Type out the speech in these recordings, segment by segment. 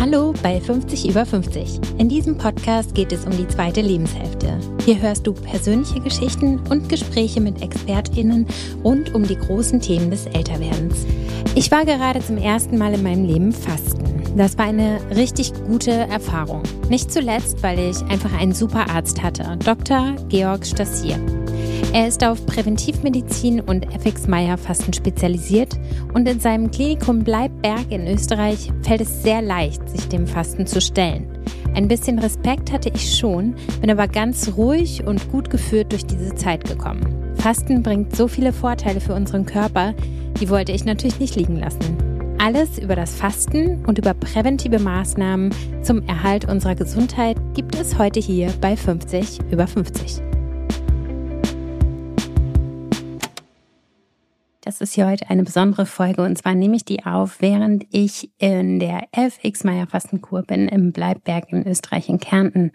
Hallo bei 50 über 50. In diesem Podcast geht es um die zweite Lebenshälfte. Hier hörst du persönliche Geschichten und Gespräche mit ExpertInnen rund um die großen Themen des Älterwerdens. Ich war gerade zum ersten Mal in meinem Leben fasten. Das war eine richtig gute Erfahrung. Nicht zuletzt, weil ich einfach einen super Arzt hatte, Dr. Georg Stassier. Er ist auf Präventivmedizin und FX-Meyer-Fasten spezialisiert und in seinem Klinikum Bleibberg in Österreich fällt es sehr leicht, sich dem Fasten zu stellen. Ein bisschen Respekt hatte ich schon, bin aber ganz ruhig und gut geführt durch diese Zeit gekommen. Fasten bringt so viele Vorteile für unseren Körper, die wollte ich natürlich nicht liegen lassen. Alles über das Fasten und über präventive Maßnahmen zum Erhalt unserer Gesundheit gibt es heute hier bei 50 über 50. Das ist hier heute eine besondere Folge und zwar nehme ich die auf, während ich in der FX-Meyer-Fastenkur bin im Bleibberg in Österreich in Kärnten.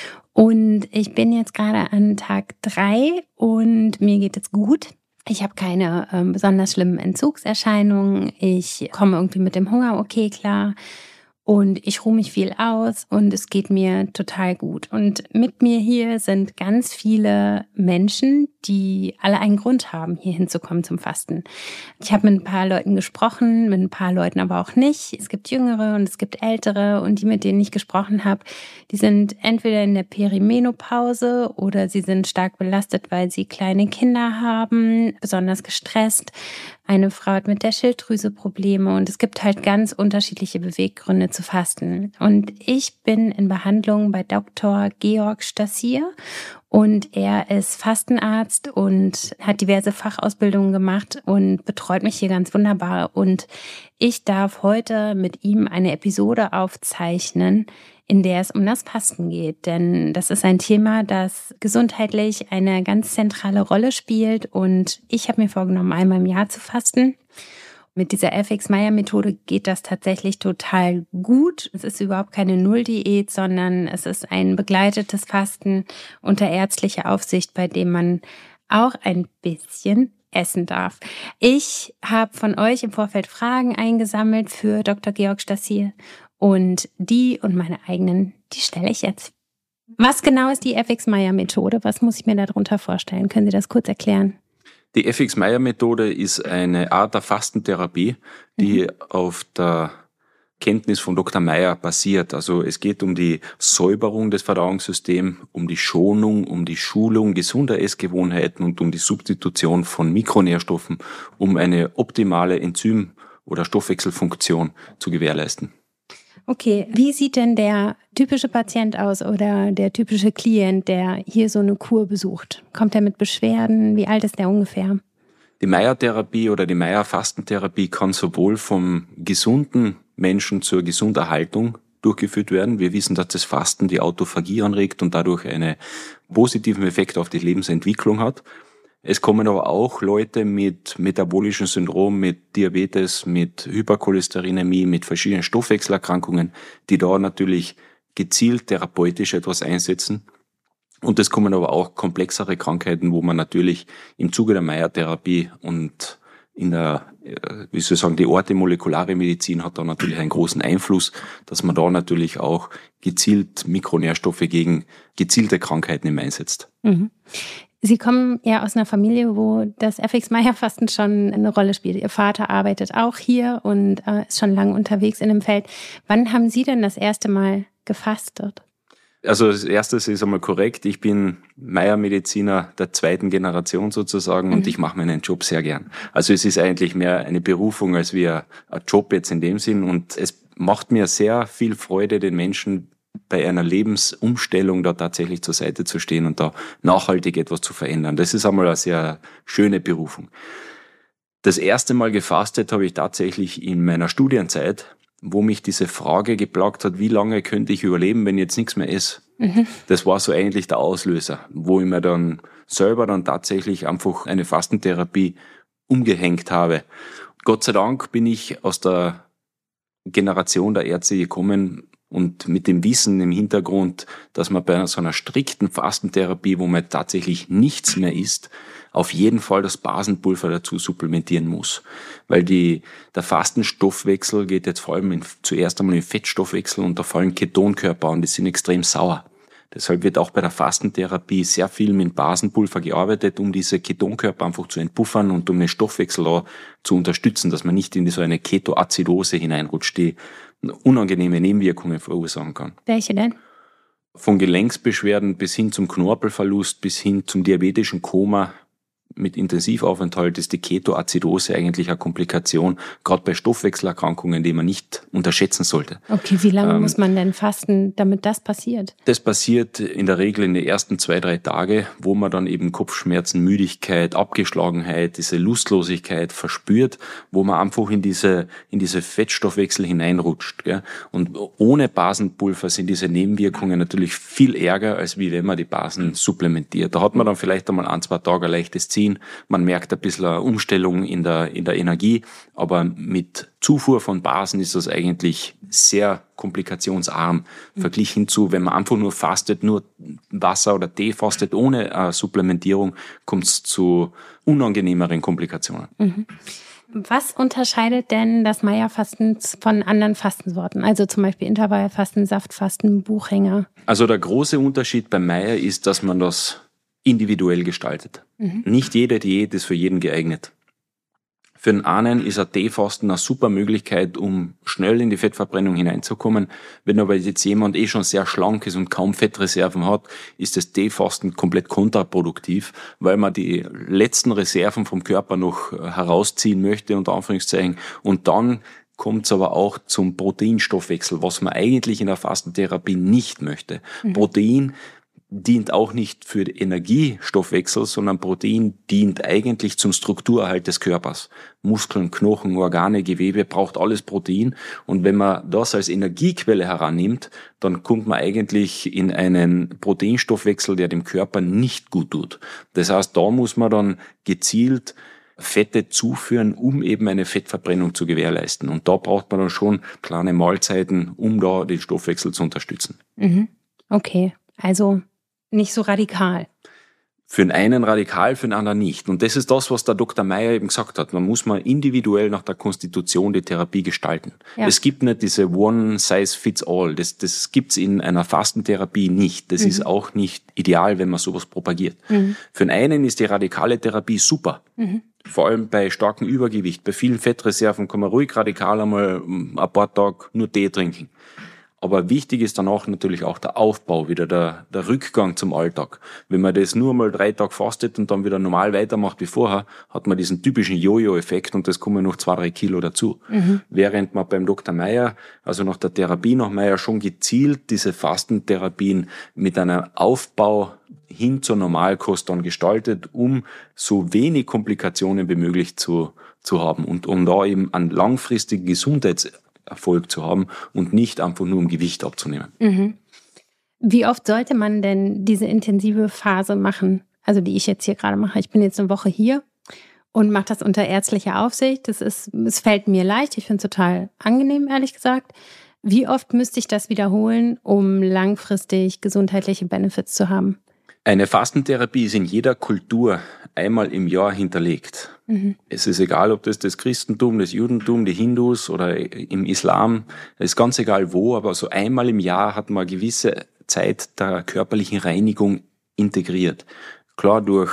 Und ich bin jetzt gerade an Tag 3 und mir geht es gut. Ich habe keine besonders schlimmen Entzugserscheinungen. Ich komme irgendwie mit dem Hunger okay klar. Und ich ruhe mich viel aus und es geht mir total gut. Und mit mir hier sind ganz viele Menschen, die alle einen Grund haben, hier hinzukommen zum Fasten. Ich habe mit ein paar Leuten gesprochen, mit ein paar Leuten aber auch nicht. Es gibt Jüngere und es gibt Ältere und die, mit denen ich gesprochen habe, die sind entweder in der Perimenopause oder sie sind stark belastet, weil sie kleine Kinder haben, besonders gestresst. Eine Frau hat mit der Schilddrüse Probleme und es gibt halt ganz unterschiedliche Beweggründe zu fasten. Und ich bin in Behandlung bei Dr. Georg Stassier und er ist Fastenarzt und hat diverse Fachausbildungen gemacht und betreut mich hier ganz wunderbar. Und ich darf heute mit ihm eine Episode aufzeichnen, in der es um das Fasten geht. Denn das ist ein Thema, das gesundheitlich eine ganz zentrale Rolle spielt. Und ich habe mir vorgenommen, einmal im Jahr zu fasten. Mit dieser FX-Meyer-Methode geht das tatsächlich total gut. Es ist überhaupt keine Nulldiät, sondern es ist ein begleitetes Fasten unter ärztlicher Aufsicht, bei dem man auch ein bisschen essen darf. Ich habe von euch im Vorfeld Fragen eingesammelt für Dr. Georg Stassier und die und meine eigenen, die stelle ich jetzt. Was genau ist die FX-Meyer-Methode? Was muss ich mir darunter vorstellen? Können Sie das kurz erklären? Die FX-Meyer-Methode ist eine Art der Fastentherapie, die auf der Kenntnis von Dr. Meyer basiert. Also es geht um die Säuberung des Verdauungssystems, um die Schonung, um die Schulung gesunder Essgewohnheiten und um die Substitution von Mikronährstoffen, um eine optimale Enzym- oder Stoffwechselfunktion zu gewährleisten. Okay, wie sieht denn der typische Patient aus oder der typische Klient, der hier so eine Kur besucht? Kommt er mit Beschwerden? Wie alt ist der ungefähr? Die Meyer-Therapie oder die Meyer-Fastentherapie kann sowohl vom gesunden Menschen zur Gesunderhaltung durchgeführt werden. Wir wissen, dass das Fasten die Autophagie anregt und dadurch einen positiven Effekt auf die Lebensentwicklung hat. Es kommen aber auch Leute mit metabolischem Syndrom, mit Diabetes, mit Hypercholesterinämie, mit verschiedenen Stoffwechselerkrankungen, die da natürlich gezielt therapeutisch etwas einsetzen. Und es kommen aber auch komplexere Krankheiten, wo man natürlich im Zuge der Meyer-Therapie und in der, wie soll ich sagen, die orthomolekulare Medizin hat da natürlich einen großen Einfluss, dass man da natürlich auch gezielt Mikronährstoffe gegen gezielte Krankheiten im einsetzt. Mhm. Sie kommen ja aus einer Familie, wo das FX-Meyer-Fasten schon eine Rolle spielt. Ihr Vater arbeitet auch hier und ist schon lange unterwegs in dem Feld. Wann haben Sie denn das erste Mal gefastet? Also das Erste ist einmal korrekt. Ich bin Meyer-Mediziner der zweiten Generation sozusagen und ich mache meinen Job sehr gern. Also es ist eigentlich mehr eine Berufung als wie ein Job jetzt in dem Sinn und es macht mir sehr viel Freude, den Menschen bei einer Lebensumstellung da tatsächlich zur Seite zu stehen und da nachhaltig etwas zu verändern. Das ist einmal eine sehr schöne Berufung. Das erste Mal gefastet habe ich tatsächlich in meiner Studienzeit, wo mich diese Frage geplagt hat, wie lange könnte ich überleben, wenn ich jetzt nichts mehr esse. Das war so eigentlich der Auslöser, wo ich mir dann selber dann tatsächlich einfach eine Fastentherapie umgehängt habe. Gott sei Dank bin ich aus der Generation der Ärzte gekommen, Und mit dem Wissen im Hintergrund, dass man bei so einer strikten Fastentherapie, wo man tatsächlich nichts mehr isst, auf jeden Fall das Basenpulver dazu supplementieren muss. Weil der Fastenstoffwechsel geht jetzt vor allem zuerst einmal in Fettstoffwechsel und da fallen Ketonkörper an, die sind extrem sauer. Deshalb wird auch bei der Fastentherapie sehr viel mit Basenpulver gearbeitet, um diese Ketonkörper einfach zu entpuffern und um den Stoffwechsel da zu unterstützen, dass man nicht in so eine Ketoazidose hineinrutscht, die unangenehme Nebenwirkungen verursachen kann. Welche denn? Von Gelenksbeschwerden bis hin zum Knorpelverlust, bis hin zum diabetischen Koma mit Intensivaufenthalt ist die Ketoazidose eigentlich eine Komplikation, gerade bei Stoffwechselerkrankungen, die man nicht unterschätzen sollte. Okay, wie lange muss man denn fasten, damit das passiert? Das passiert in der Regel in den ersten 2-3 Tage, wo man dann eben Kopfschmerzen, Müdigkeit, Abgeschlagenheit, diese Lustlosigkeit verspürt, wo man einfach in diese Fettstoffwechsel hineinrutscht. Gell? Und ohne Basenpulver sind diese Nebenwirkungen natürlich viel ärger, als wie wenn man die Basen supplementiert. Da hat man dann vielleicht einmal 1-2 Tage ein leichtes Ziehen. Man merkt ein bisschen eine Umstellung in der Energie, aber mit Zufuhr von Basen ist das eigentlich sehr komplikationsarm verglichen zu, wenn man einfach nur fastet, nur Wasser oder Tee fastet ohne Supplementierung, kommt es zu unangenehmeren Komplikationen. Mhm. Was unterscheidet denn das Meyer-Fasten von anderen Fastensorten? Also zum Beispiel Intervallfasten, Saftfasten, Buchhänger? Also der große Unterschied beim Meyer ist, dass man das individuell gestaltet. Nicht jede Diät ist für jeden geeignet. Für den einen ist ein Teefasten eine super Möglichkeit, um schnell in die Fettverbrennung hineinzukommen. Wenn aber jetzt jemand schon sehr schlank ist und kaum Fettreserven hat, ist das Teefasten komplett kontraproduktiv, weil man die letzten Reserven vom Körper noch herausziehen möchte, unter Anführungszeichen. Und dann kommt es aber auch zum Proteinstoffwechsel, was man eigentlich in der Fastentherapie nicht möchte. Protein dient auch nicht für den Energiestoffwechsel, sondern Protein dient eigentlich zum Strukturerhalt des Körpers. Muskeln, Knochen, Organe, Gewebe braucht alles Protein. Und wenn man das als Energiequelle herannimmt, dann kommt man eigentlich in einen Proteinstoffwechsel, der dem Körper nicht gut tut. Das heißt, da muss man dann gezielt Fette zuführen, um eben eine Fettverbrennung zu gewährleisten. Und da braucht man dann schon kleine Mahlzeiten, um da den Stoffwechsel zu unterstützen. Okay, also nicht so radikal. Für den einen radikal, für den anderen nicht. Und das ist das, was der Dr. Meyer eben gesagt hat. Man muss mal individuell nach der Konstitution die Therapie gestalten. Ja. Es gibt nicht diese One-Size-Fits-All. Das gibt's in einer Fastentherapie nicht. Das ist auch nicht ideal, wenn man sowas propagiert. Für den einen ist die radikale Therapie super. Vor allem bei starkem Übergewicht. Bei vielen Fettreserven kann man ruhig radikal einmal ein paar Tage nur Tee trinken. Aber wichtig ist dann auch natürlich auch der Aufbau, wieder der Rückgang zum Alltag. Wenn man das nur mal 3 Tage fastet und dann wieder normal weitermacht wie vorher, hat man diesen typischen Jojo-Effekt und das kommen noch 2-3 Kilo dazu. Während man beim Dr. Meyer, also nach der Therapie nach Meyer, schon gezielt diese Fastentherapien mit einem Aufbau hin zur Normalkost dann gestaltet, um so wenig Komplikationen wie möglich zu haben und um da eben einen langfristigen Gesundheitserfolg zu haben und nicht einfach nur um Gewicht abzunehmen. Wie oft sollte man denn diese intensive Phase machen, also die ich jetzt hier gerade mache? Ich bin jetzt eine Woche hier und mache das unter ärztlicher Aufsicht. Es fällt mir leicht, ich finde es total angenehm, ehrlich gesagt. Wie oft müsste ich das wiederholen, um langfristig gesundheitliche Benefits zu haben? Eine Fastentherapie ist in jeder Kultur einmal im Jahr hinterlegt. Es ist egal, ob das Christentum, das Judentum, die Hindus oder im Islam, es ist ganz egal wo, aber so einmal im Jahr hat man eine gewisse Zeit der körperlichen Reinigung integriert. Klar, durch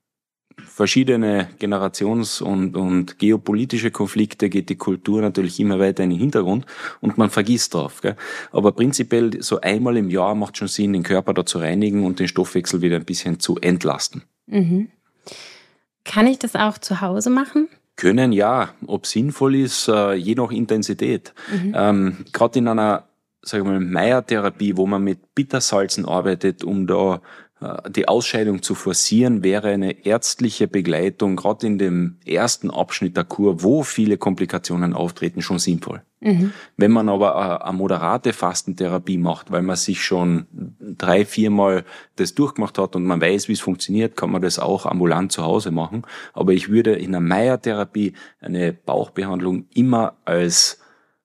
verschiedene Generations- und geopolitische Konflikte geht die Kultur natürlich immer weiter in den Hintergrund und man vergisst drauf. Gell? Aber prinzipiell so einmal im Jahr macht schon Sinn, den Körper da zu reinigen und den Stoffwechsel wieder ein bisschen zu entlasten. Kann ich das auch zu Hause machen? Können, ja. Ob sinnvoll ist, je nach Intensität. Gerade in einer, sagen wir mal, Meyer-Therapie, wo man mit Bittersalzen arbeitet, um da die Ausscheidung zu forcieren, wäre eine ärztliche Begleitung, gerade in dem ersten Abschnitt der Kur, wo viele Komplikationen auftreten, schon sinnvoll. Wenn man aber eine moderate Fastentherapie macht, weil man sich schon 3-4 Mal das durchgemacht hat und man weiß, wie es funktioniert, kann man das auch ambulant zu Hause machen. Aber ich würde in einer Meyer-Therapie eine Bauchbehandlung immer als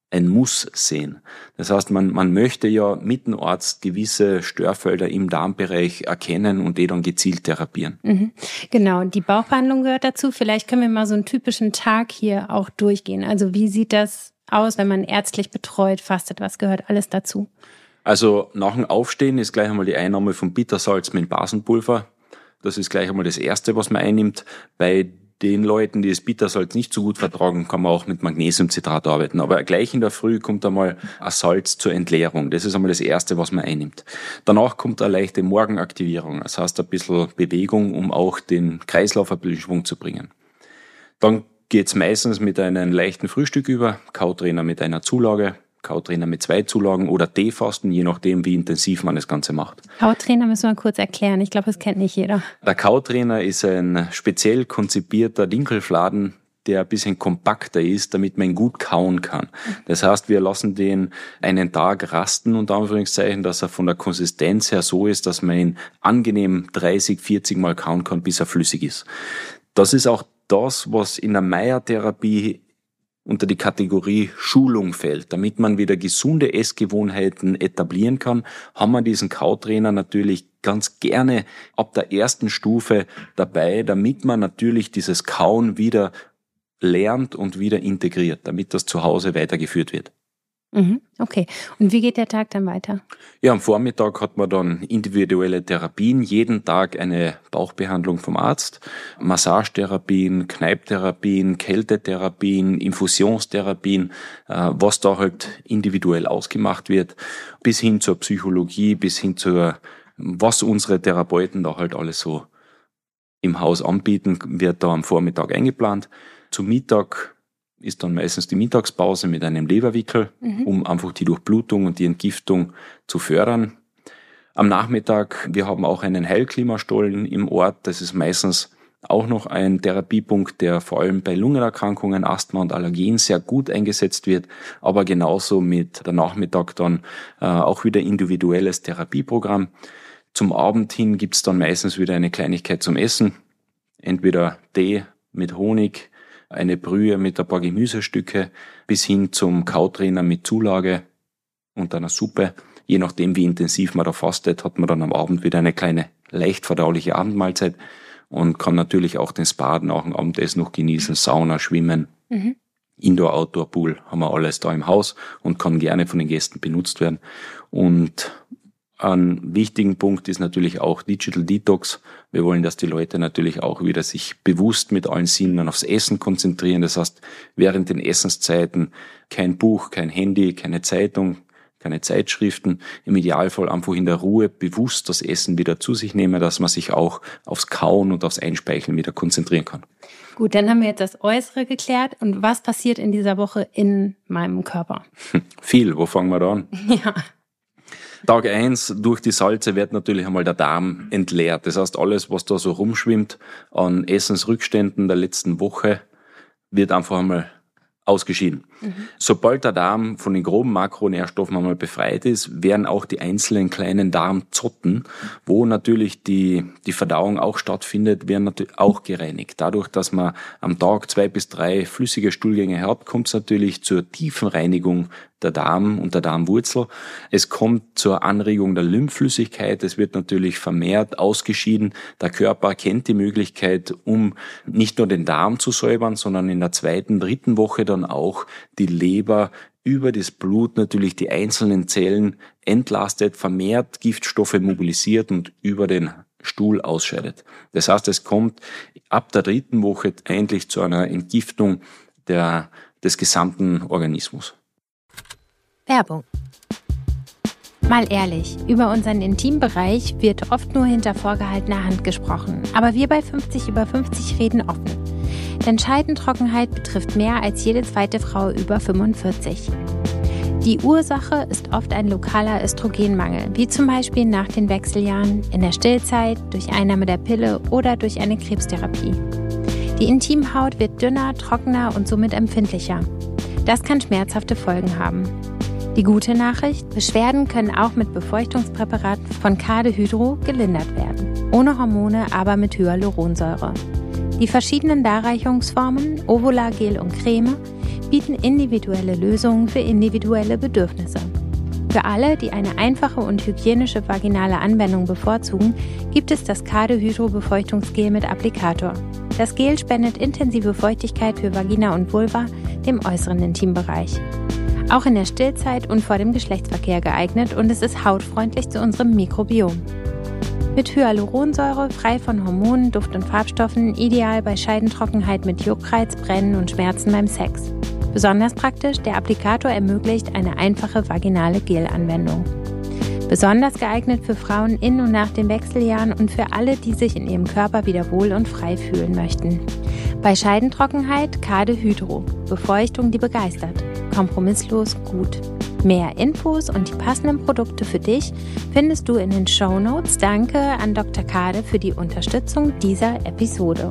ein Muss sehen. Das heißt, man möchte ja mit dem Arzt gewisse Störfelder im Darmbereich erkennen und die dann gezielt therapieren. Mhm. Genau, die Bauchbehandlung gehört dazu. Vielleicht können wir mal so einen typischen Tag hier auch durchgehen. Also wie sieht das aus, wenn man ärztlich betreut fastet? Was gehört alles dazu? Also nach dem Aufstehen ist gleich einmal die Einnahme von Bittersalz mit Basenpulver. Das ist gleich einmal das Erste, was man einnimmt. Bei den Leuten, die das Bittersalz nicht so gut vertragen, kann man auch mit Magnesiumcitrat arbeiten. Aber gleich in der Früh kommt einmal ein Salz zur Entleerung. Das ist einmal das Erste, was man einnimmt. Danach kommt eine leichte Morgenaktivierung. Das heißt ein bisschen Bewegung, um auch den Kreislauf ein bisschen in Schwung zu bringen. Dann geht's meistens mit einem leichten Frühstück über, Kautrainer mit einer Zulage, Kautrainer mit 2 Zulagen oder Teefasten, je nachdem, wie intensiv man das Ganze macht. Kautrainer müssen wir kurz erklären. Ich glaube, das kennt nicht jeder. Der Kautrainer ist ein speziell konzipierter Dinkelfladen, der ein bisschen kompakter ist, damit man ihn gut kauen kann. Das heißt, wir lassen den einen Tag rasten, unter Anführungszeichen, dass er von der Konsistenz her so ist, dass man ihn angenehm 30, 40 Mal kauen kann, bis er flüssig ist. Das ist auch das, was in der Meyer-Therapie unter die Kategorie Schulung fällt. Damit man wieder gesunde Essgewohnheiten etablieren kann, haben wir diesen Kautrainer natürlich ganz gerne ab der ersten Stufe dabei, damit man natürlich dieses Kauen wieder lernt und wieder integriert, damit das zu Hause weitergeführt wird. Okay. Und wie geht der Tag dann weiter? Ja, am Vormittag hat man dann individuelle Therapien, jeden Tag eine Bauchbehandlung vom Arzt, Massagetherapien, Kneipptherapien, Kältetherapien, Infusionstherapien, was da halt individuell ausgemacht wird, bis hin zur Psychologie, bis hin zur, was unsere Therapeuten da halt alles so im Haus anbieten, wird da am Vormittag eingeplant. Zum Mittag ist dann meistens die Mittagspause mit einem Leberwickel, um einfach die Durchblutung und die Entgiftung zu fördern. Am Nachmittag, wir haben auch einen Heilklimastollen im Ort. Das ist meistens auch noch ein Therapiepunkt, der vor allem bei Lungenerkrankungen, Asthma und Allergien sehr gut eingesetzt wird, aber genauso mit der Nachmittag dann auch wieder individuelles Therapieprogramm. Zum Abend hin gibt's dann meistens wieder eine Kleinigkeit zum Essen, entweder Tee mit Honig, eine Brühe mit ein paar Gemüsestücke, bis hin zum Kautrainer mit Zulage und einer Suppe. Je nachdem, wie intensiv man da fastet, hat man dann am Abend wieder eine kleine, leicht verdauliche Abendmahlzeit und kann natürlich auch den Spa nach dem Abendessen noch genießen, Sauna, Schwimmen, Indoor, Outdoor, Pool, haben wir alles da im Haus und kann gerne von den Gästen benutzt werden. Und ein wichtigen Punkt ist natürlich auch Digital Detox. Wir wollen, dass die Leute natürlich auch wieder sich bewusst mit allen Sinnen aufs Essen konzentrieren. Das heißt, während den Essenszeiten kein Buch, kein Handy, keine Zeitung, keine Zeitschriften. Im Idealfall einfach in der Ruhe bewusst das Essen wieder zu sich nehmen, dass man sich auch aufs Kauen und aufs Einspeicheln wieder konzentrieren kann. Gut, dann haben wir jetzt das Äußere geklärt. Und was passiert in dieser Woche in meinem Körper? Viel. Wo fangen wir da an? Ja. Tag 1, durch die Salze wird natürlich einmal der Darm entleert. Das heißt, alles, was da so rumschwimmt an Essensrückständen der letzten Woche, wird einfach einmal ausgeschieden. Sobald der Darm von den groben Makronährstoffen einmal befreit ist, werden auch die einzelnen kleinen Darmzotten, wo natürlich die Verdauung auch stattfindet, werden natürlich auch gereinigt. Dadurch, dass man am Tag 2 bis 3 flüssige Stuhlgänge hat, kommt es natürlich zur tiefen Reinigung der Darm und der Darmwurzel. Es kommt zur Anregung der Lymphflüssigkeit. Es wird natürlich vermehrt ausgeschieden. Der Körper kennt die Möglichkeit, um nicht nur den Darm zu säubern, sondern in der 2., 3. Woche dann auch die Leber über das Blut natürlich die einzelnen Zellen entlastet, vermehrt Giftstoffe mobilisiert und über den Stuhl ausscheidet. Das heißt, es kommt ab der 3. Woche eigentlich zu einer Entgiftung des gesamten Organismus. Werbung. Mal ehrlich, über unseren Intimbereich wird oft nur hinter vorgehaltener Hand gesprochen. Aber wir bei 50 über 50 reden offen. Denn Scheidentrockenheit betrifft mehr als jede zweite Frau über 45. Die Ursache ist oft ein lokaler Östrogenmangel, wie zum Beispiel nach den Wechseljahren, in der Stillzeit, durch Einnahme der Pille oder durch eine Krebstherapie. Die Intimhaut wird dünner, trockener und somit empfindlicher. Das kann schmerzhafte Folgen haben. Die gute Nachricht: Beschwerden können auch mit Befeuchtungspräparaten von Kardehydro gelindert werden. Ohne Hormone, aber mit Hyaluronsäure. Die verschiedenen Darreichungsformen, Ovolagel und Creme, bieten individuelle Lösungen für individuelle Bedürfnisse. Für alle, die eine einfache und hygienische vaginale Anwendung bevorzugen, gibt es das Kade Hydro Befeuchtungsgel mit Applikator. Das Gel spendet intensive Feuchtigkeit für Vagina und Vulva, dem äußeren Intimbereich. Auch in der Stillzeit und vor dem Geschlechtsverkehr geeignet und es ist hautfreundlich zu unserem Mikrobiom. Mit Hyaluronsäure, frei von Hormonen, Duft- und Farbstoffen, ideal bei Scheidentrockenheit mit Juckreiz, Brennen und Schmerzen beim Sex. Besonders praktisch, der Applikator ermöglicht eine einfache vaginale Gelanwendung. Besonders geeignet für Frauen in und nach den Wechseljahren und für alle, die sich in ihrem Körper wieder wohl und frei fühlen möchten. Bei Scheidentrockenheit Kade Hydro. Befeuchtung, die begeistert. Kompromisslos gut. Mehr Infos und die passenden Produkte für dich findest du in den Shownotes. Danke an Dr. Kade für die Unterstützung dieser Episode.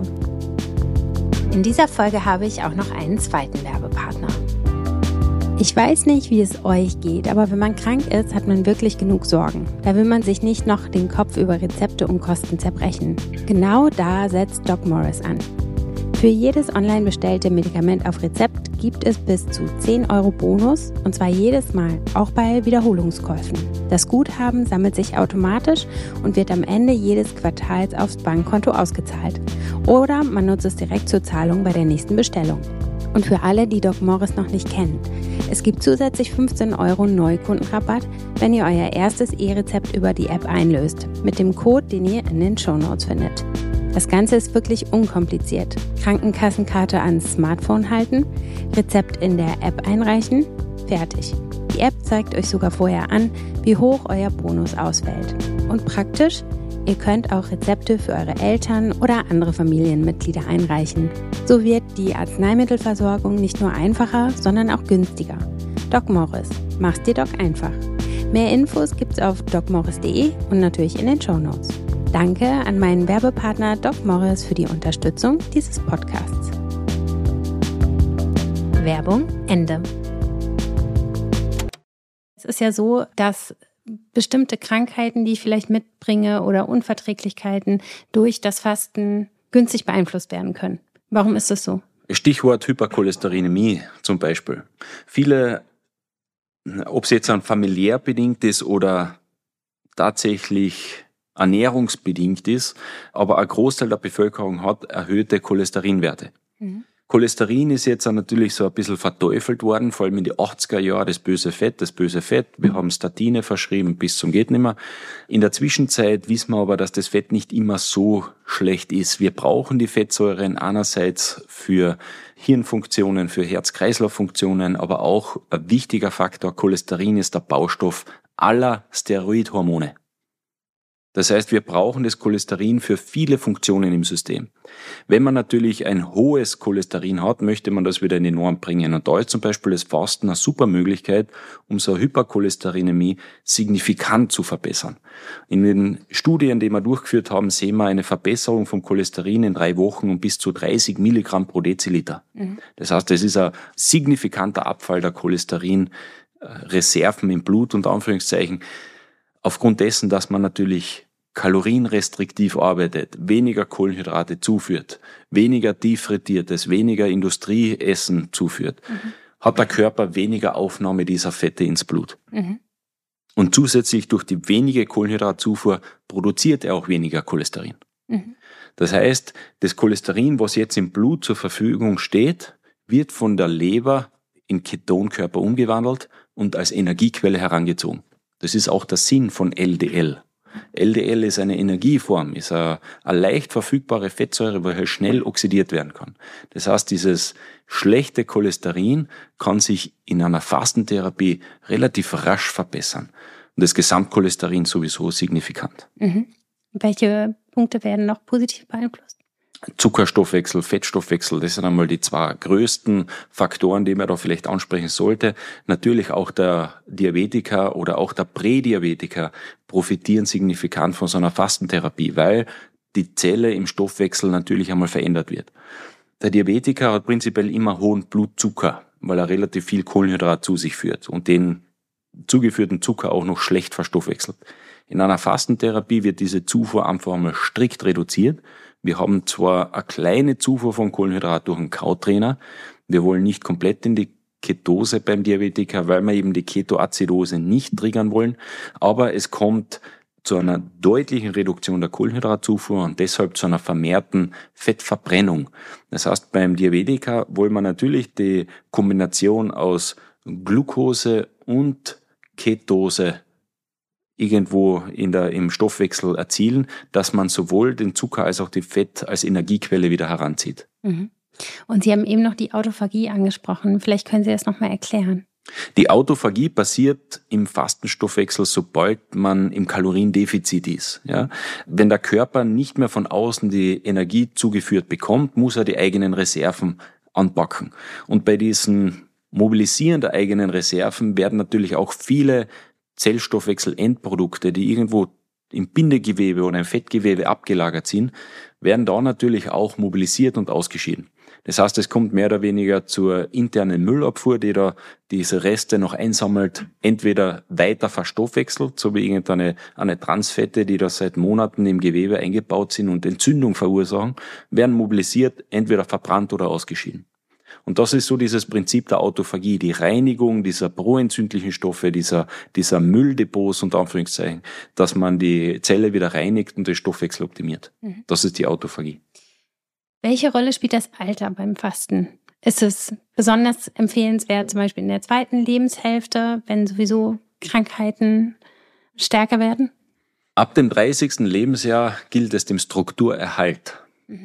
In dieser Folge habe ich auch noch einen zweiten Werbepartner. Ich weiß nicht, wie es euch geht, aber wenn man krank ist, hat man wirklich genug Sorgen. Da will man sich nicht noch den Kopf über Rezepte und Kosten zerbrechen. Genau da setzt DocMorris an. Für jedes online bestellte Medikament auf Rezept gibt es bis zu 10 € Bonus, und zwar jedes Mal, auch bei Wiederholungskäufen. Das Guthaben sammelt sich automatisch und wird am Ende jedes Quartals aufs Bankkonto ausgezahlt. Oder man nutzt es direkt zur Zahlung bei der nächsten Bestellung. Und für alle, die DocMorris noch nicht kennen, es gibt zusätzlich 15 € Neukundenrabatt, wenn ihr euer erstes E-Rezept über die App einlöst, mit dem Code, den ihr in den Shownotes findet. Das Ganze ist wirklich unkompliziert. Krankenkassenkarte ans Smartphone halten, Rezept in der App einreichen, fertig. Die App zeigt euch sogar vorher an, wie hoch euer Bonus ausfällt. Und praktisch, ihr könnt auch Rezepte für eure Eltern oder andere Familienmitglieder einreichen. So wird die Arzneimittelversorgung nicht nur einfacher, sondern auch günstiger. DocMorris, mach's dir Doc einfach. Mehr Infos gibt's auf docmorris.de und natürlich in den Shownotes. Danke an meinen Werbepartner DocMorris für die Unterstützung dieses Podcasts. Werbung Ende. Es ist ja so, dass bestimmte Krankheiten, die ich vielleicht mitbringe oder Unverträglichkeiten durch das Fasten günstig beeinflusst werden können. Warum ist das so? Stichwort Hypercholesterinämie zum Beispiel. Viele, ob es jetzt familiär bedingt ist oder tatsächlich ernährungsbedingt ist, aber ein Großteil der Bevölkerung hat erhöhte Cholesterinwerte. Mhm. Cholesterin ist jetzt auch natürlich so ein bisschen verteufelt worden, vor allem in die 80er Jahre, das böse Fett. Wir haben Statine verschrieben bis zum Gehtnimmer. In der Zwischenzeit wissen wir aber, dass das Fett nicht immer so schlecht ist. Wir brauchen die Fettsäuren einerseits für Hirnfunktionen, für Herz-Kreislauf-Funktionen, aber auch ein wichtiger Faktor, Cholesterin ist der Baustoff aller Steroidhormone. Das heißt, wir brauchen das Cholesterin für viele Funktionen im System. Wenn man natürlich ein hohes Cholesterin hat, möchte man das wieder in die Norm bringen. Und da ist zum Beispiel das Fasten eine super Möglichkeit, um so eine Hypercholesterinämie signifikant zu verbessern. In den Studien, die wir durchgeführt haben, sehen wir eine Verbesserung vom Cholesterin in 3 Wochen um bis zu 30 Milligramm pro Deziliter. Mhm. Das heißt, es ist ein signifikanter Abfall der Cholesterinreserven im Blut, unter Anführungszeichen, aufgrund dessen, dass man natürlich kalorienrestriktiv arbeitet, weniger Kohlenhydrate zuführt, weniger tieffrittiertes, weniger Industrieessen zuführt, hat der Körper weniger Aufnahme dieser Fette ins Blut. Mhm. Und zusätzlich durch die wenige Kohlenhydratzufuhr produziert er auch weniger Cholesterin. Mhm. Das heißt, das Cholesterin, was jetzt im Blut zur Verfügung steht, wird von der Leber in Ketonkörper umgewandelt und als Energiequelle herangezogen. Das ist auch der Sinn von LDL. LDL ist eine Energieform, ist eine leicht verfügbare Fettsäure, wo halt schnell oxidiert werden kann. Das heißt, dieses schlechte Cholesterin kann sich in einer Fastentherapie relativ rasch verbessern. Und das Gesamtcholesterin sowieso signifikant. Mhm. Welche Punkte werden noch positiv beeinflusst? Zuckerstoffwechsel, Fettstoffwechsel, das sind einmal die 2 größten Faktoren, die man da vielleicht ansprechen sollte. Natürlich auch der Diabetiker oder auch der Prädiabetiker profitieren signifikant von so einer Fastentherapie, weil die Zelle im Stoffwechsel natürlich einmal verändert wird. Der Diabetiker hat prinzipiell immer hohen Blutzucker, weil er relativ viel Kohlenhydrat zu sich führt und den zugeführten Zucker auch noch schlecht verstoffwechselt. In einer Fastentherapie wird diese Zufuhr einfach einmal strikt reduziert, Wir haben zwar eine kleine Zufuhr von Kohlenhydrat durch einen Kautrainer, wir wollen nicht komplett in die Ketose beim Diabetiker, weil wir eben die Ketoazidose nicht triggern wollen, aber es kommt zu einer deutlichen Reduktion der Kohlenhydratzufuhr und deshalb zu einer vermehrten Fettverbrennung. Das heißt, beim Diabetiker wollen wir natürlich die Kombination aus Glucose und Ketose irgendwo im Stoffwechsel erzielen, dass man sowohl den Zucker als auch die Fett als Energiequelle wieder heranzieht. Mhm. Und Sie haben eben noch die Autophagie angesprochen. Vielleicht können Sie das nochmal erklären. Die Autophagie passiert im Fastenstoffwechsel, sobald man im Kaloriendefizit ist. Ja? Wenn der Körper nicht mehr von außen die Energie zugeführt bekommt, muss er die eigenen Reserven anpacken. Und bei diesen Mobilisieren der eigenen Reserven werden natürlich auch viele Zellstoffwechselendprodukte, die irgendwo im Bindegewebe oder im Fettgewebe abgelagert sind, werden da natürlich auch mobilisiert und ausgeschieden. Das heißt, es kommt mehr oder weniger zur internen Müllabfuhr, die da diese Reste noch einsammelt, entweder weiter verstoffwechselt, so wie irgendeine Transfette, die da seit Monaten im Gewebe eingebaut sind und Entzündung verursachen, werden mobilisiert, entweder verbrannt oder ausgeschieden. Und das ist so dieses Prinzip der Autophagie, die Reinigung dieser proentzündlichen Stoffe, dieser Mülldepots unter Anführungszeichen, dass man die Zelle wieder reinigt und den Stoffwechsel optimiert. Das ist die Autophagie. Welche Rolle spielt das Alter beim Fasten? Ist es besonders empfehlenswert, zum Beispiel in der zweiten Lebenshälfte, wenn sowieso Krankheiten stärker werden? Ab dem 30. Lebensjahr gilt es dem Strukturerhalt.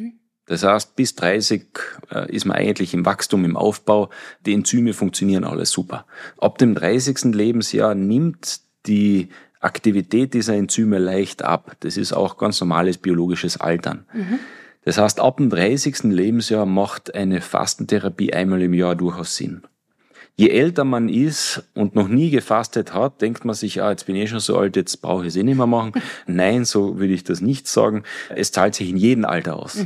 Das heißt, bis 30 ist man eigentlich im Wachstum, im Aufbau. Die Enzyme funktionieren alles super. Ab dem 30. Lebensjahr nimmt die Aktivität dieser Enzyme leicht ab. Das ist auch ganz normales biologisches Altern. Das heißt, ab dem 30. Lebensjahr macht eine Fastentherapie einmal im Jahr durchaus Sinn. Je älter man ist und noch nie gefastet hat, denkt man sich, jetzt bin ich schon so alt, jetzt brauche ich es nicht mehr machen. Nein, so würde ich das nicht sagen. Es zahlt sich in jedem Alter aus.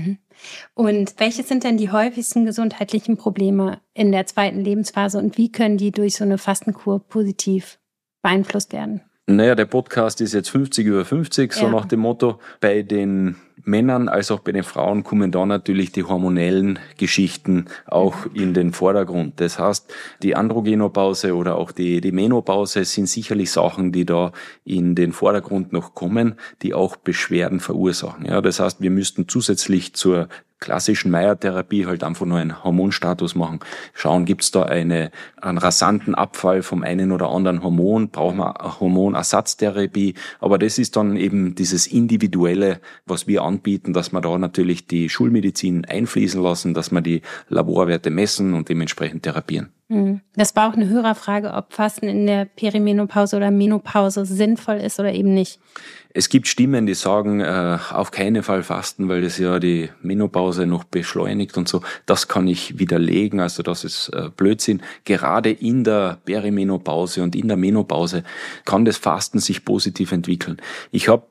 Und welche sind denn die häufigsten gesundheitlichen Probleme in der zweiten Lebensphase und wie können die durch so eine Fastenkur positiv beeinflusst werden? Naja, der Podcast ist jetzt 50 über 50, so nach dem Motto. Bei den Männern als auch bei den Frauen kommen da natürlich die hormonellen Geschichten auch in den Vordergrund. Das heißt, die Androgenopause oder auch die Menopause sind sicherlich Sachen, die da in den Vordergrund noch kommen, die auch Beschwerden verursachen. Ja, das heißt, wir müssten zusätzlich zur klassischen Meyer-Therapie halt einfach nur einen Hormonstatus machen. Schauen, gibt's da einen rasanten Abfall vom einen oder anderen Hormon? Brauchen wir eine Hormonersatztherapie? Aber das ist dann eben dieses Individuelle, was wir anbieten, dass wir da natürlich die Schulmedizin einfließen lassen, dass wir die Laborwerte messen und dementsprechend therapieren. Das war auch eine Hörerfrage, ob Fasten in der Perimenopause oder Menopause sinnvoll ist oder eben nicht. Es gibt Stimmen, die sagen, auf keinen Fall fasten, weil das ja die Menopause noch beschleunigt und so. Das kann ich widerlegen, also das ist Blödsinn. Gerade in der Perimenopause und in der Menopause kann das Fasten sich positiv entwickeln. Ich habe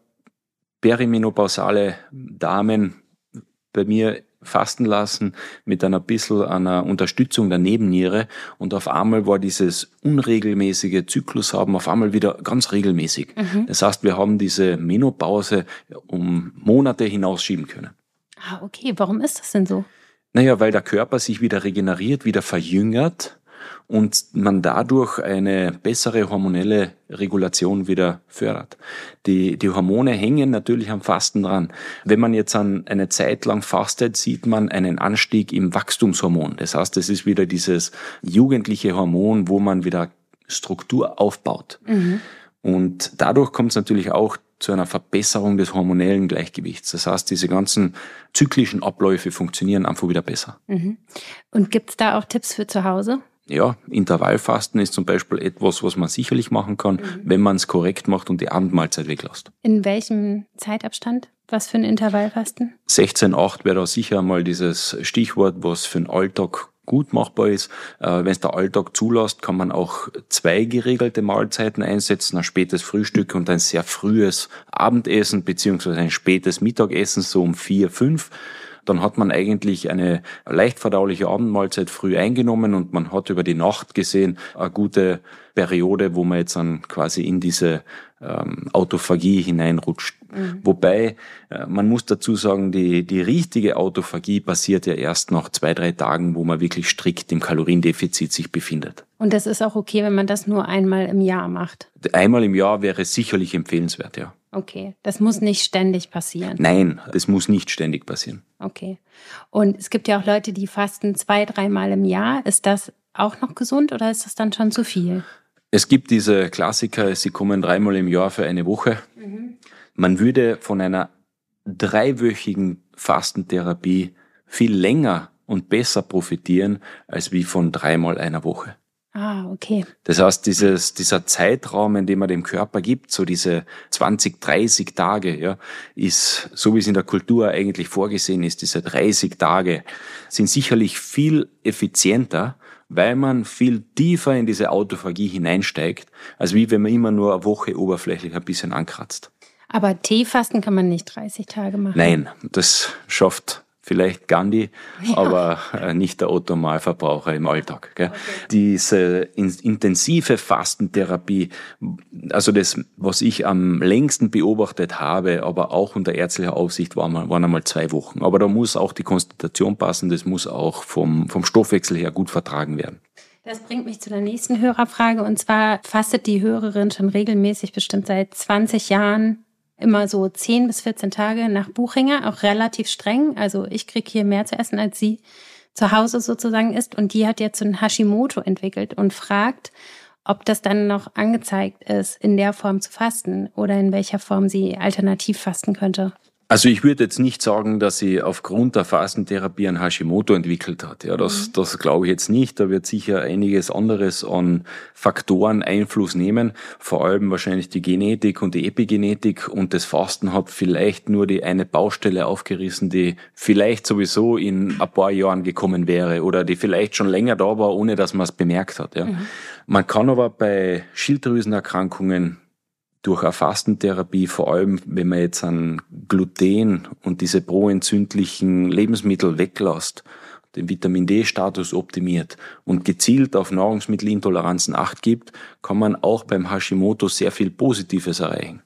perimenopausale Damen bei mir fasten lassen mit einer Unterstützung der Nebenniere und auf einmal war dieses unregelmäßige Zyklus haben auf einmal wieder ganz regelmäßig. Das heißt, wir haben diese Menopause um Monate hinausschieben können. Ah, okay. Warum ist das denn so? Naja, weil der Körper sich wieder regeneriert, wieder verjüngert und man dadurch eine bessere hormonelle Regulation wieder fördert. Die Hormone hängen natürlich am Fasten dran. Wenn man jetzt eine Zeit lang fastet, sieht man einen Anstieg im Wachstumshormon. Das heißt, es ist wieder dieses jugendliche Hormon, wo man wieder Struktur aufbaut. Und dadurch kommt es natürlich auch zu einer Verbesserung des hormonellen Gleichgewichts. Das heißt, diese ganzen zyklischen Abläufe funktionieren einfach wieder besser. Und gibt es da auch Tipps für zu Hause? Ja, Intervallfasten ist zum Beispiel etwas, was man sicherlich machen kann, wenn man es korrekt macht und die Abendmahlzeit weglässt. In welchem Zeitabstand? Was für ein Intervallfasten? 16:8 wäre da sicher mal dieses Stichwort, was für den Alltag gut machbar ist. Wenn es der Alltag zulässt, kann man auch 2 geregelte Mahlzeiten einsetzen, ein spätes Frühstück und ein sehr frühes Abendessen beziehungsweise ein spätes Mittagessen, so um 4, 5. Dann hat man eigentlich eine leicht verdauliche Abendmahlzeit früh eingenommen und man hat über die Nacht gesehen eine gute Periode, wo man jetzt dann quasi in diese Autophagie hineinrutscht. Wobei, man muss dazu sagen, die richtige Autophagie passiert ja erst nach 2-3 Tagen, wo man wirklich strikt im Kaloriendefizit sich befindet. Und das ist auch okay, wenn man das nur einmal im Jahr macht? Einmal im Jahr wäre sicherlich empfehlenswert, ja. Okay, das muss nicht ständig passieren? Nein, das muss nicht ständig passieren. Okay. Und es gibt ja auch Leute, die fasten 2-3 Mal im Jahr. Ist das auch noch gesund oder ist das dann schon zu viel? Es gibt diese Klassiker, sie kommen 3-mal im Jahr für eine Woche. Man würde von einer 3-wöchigen Fastentherapie viel länger und besser profitieren, als wie von 3-mal einer Woche. Ah, okay. Das heißt, dieser Zeitraum, in dem man dem Körper gibt, so diese 20, 30 Tage, ja, ist, so wie es in der Kultur eigentlich vorgesehen ist, diese 30 Tage, sind sicherlich viel effizienter, weil man viel tiefer in diese Autophagie hineinsteigt, als wie wenn man immer nur eine Woche oberflächlich ein bisschen ankratzt. Aber Teefasten kann man nicht 30 Tage machen? Nein, das schafft vielleicht Gandhi, aber nicht der Otto-Normalverbraucher im Alltag. Gell? Okay. Diese intensive Fastentherapie, also das, was ich am längsten beobachtet habe, aber auch unter ärztlicher Aufsicht, waren einmal 2 Wochen. Aber da muss auch die Konstitution passen, das muss auch vom Stoffwechsel her gut vertragen werden. Das bringt mich zu der nächsten Hörerfrage, und zwar fastet die Hörerin schon regelmäßig, bestimmt seit 20 Jahren, immer so 10 bis 14 Tage nach Buchinger, auch relativ streng. Also ich kriege hier mehr zu essen, als sie zu Hause sozusagen isst. Und die hat jetzt so ein Hashimoto entwickelt und fragt, ob das dann noch angezeigt ist, in der Form zu fasten oder in welcher Form sie alternativ fasten könnte. Also ich würde jetzt nicht sagen, dass sie aufgrund der Fastentherapie ein Hashimoto entwickelt hat. Ja, das glaube ich jetzt nicht. Da wird sicher einiges anderes an Faktoren Einfluss nehmen. Vor allem wahrscheinlich die Genetik und die Epigenetik. Und das Fasten hat vielleicht nur die eine Baustelle aufgerissen, die vielleicht sowieso in ein paar Jahren gekommen wäre oder die vielleicht schon länger da war, ohne dass man es bemerkt hat. Ja. Man kann aber bei Schilddrüsenerkrankungen durch eine Fastentherapie, vor allem wenn man jetzt an Gluten und diese proentzündlichen Lebensmittel weglässt, den Vitamin-D-Status optimiert und gezielt auf Nahrungsmittelintoleranzen Acht gibt, kann man auch beim Hashimoto sehr viel Positives erreichen.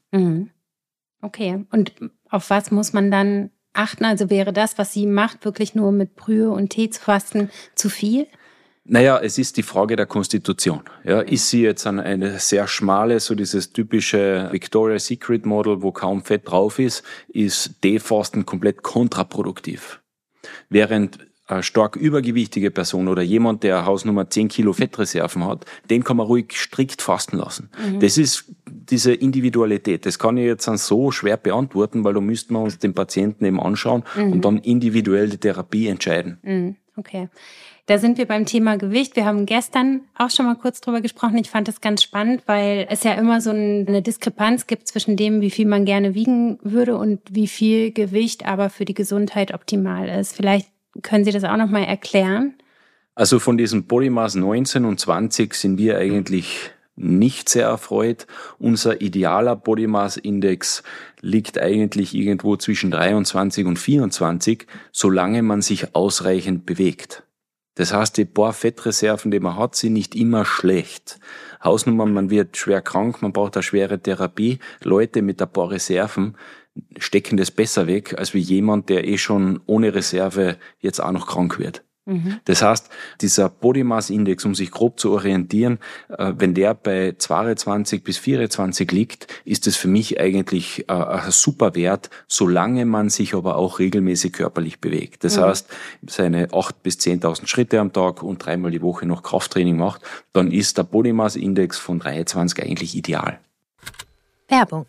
Okay, und auf was muss man dann achten? Also wäre das, was sie macht, wirklich nur mit Brühe und Tee zu fasten, zu viel? Naja, es ist die Frage der Konstitution. Ja, ist sie jetzt eine sehr schmale, so dieses typische Victoria's Secret Model, wo kaum Fett drauf ist Teefasten komplett kontraproduktiv. Während eine stark übergewichtige Person oder jemand, der Hausnummer 10 Kilo Fettreserven hat, den kann man ruhig strikt fasten lassen. Das ist diese Individualität. Das kann ich jetzt so schwer beantworten, weil da müssten wir uns den Patienten eben anschauen und dann individuell die Therapie entscheiden. Okay. Da sind wir beim Thema Gewicht. Wir haben gestern auch schon mal kurz drüber gesprochen. Ich fand das ganz spannend, weil es ja immer so eine Diskrepanz gibt zwischen dem, wie viel man gerne wiegen würde und wie viel Gewicht aber für die Gesundheit optimal ist. Vielleicht können Sie das auch noch mal erklären? Also von diesem Body Mass 19 und 20 sind wir eigentlich nicht sehr erfreut. Unser idealer Body Mass Index liegt eigentlich irgendwo zwischen 23 und 24, solange man sich ausreichend bewegt. Das heißt, die paar Fettreserven, die man hat, sind nicht immer schlecht. Hausnummer, man wird schwer krank, man braucht eine schwere Therapie. Leute mit ein paar Reserven stecken das besser weg, als wie jemand, der schon ohne Reserve jetzt auch noch krank wird. Das heißt, dieser Body Mass Index, um sich grob zu orientieren, wenn der bei 22 bis 24 liegt, ist das für mich eigentlich ein super Wert, solange man sich aber auch regelmäßig körperlich bewegt. Das heißt, seine 8.000 bis 10.000 Schritte am Tag und 3-mal die Woche noch Krafttraining macht, dann ist der Body Mass Index von 23 eigentlich ideal. Werbung.